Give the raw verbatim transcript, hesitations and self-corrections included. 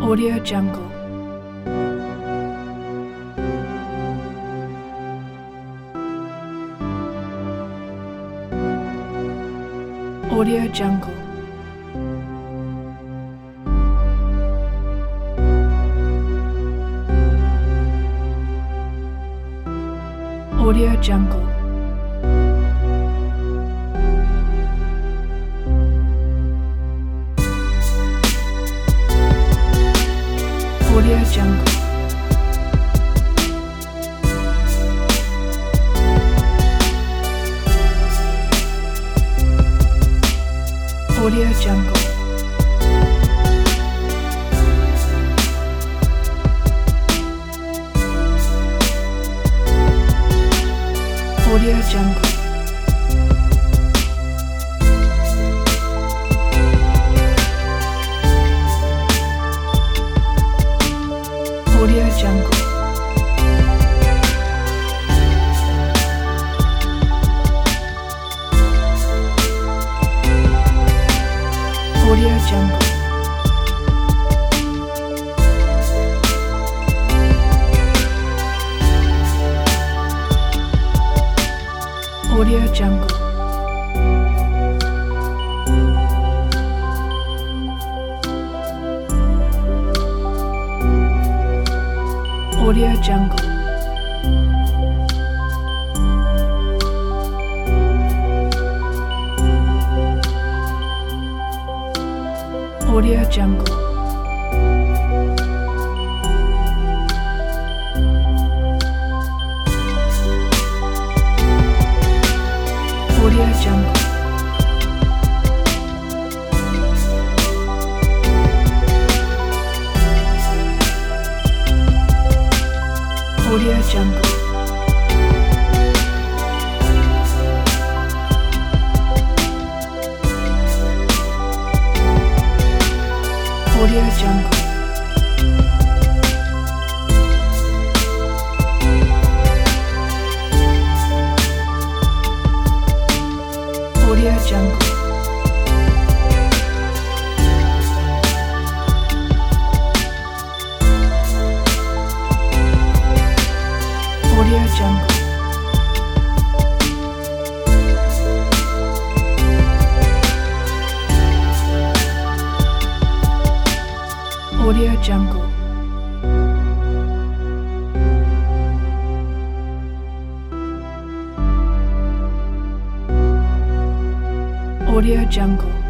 Audio Jungle. Audio Jungle. Audio Jungle. Audio Jungle. Audio Jungle. Audio Jungle. Audio Jungle. Audio Jungle. Audio Jungle. Audio Jungle. Audio Jungle. Audio Jungle. Audio Jungle. Audio Jungle. Audio Jungle. Audio Jungle. Audio Jungle. Audio Jungle.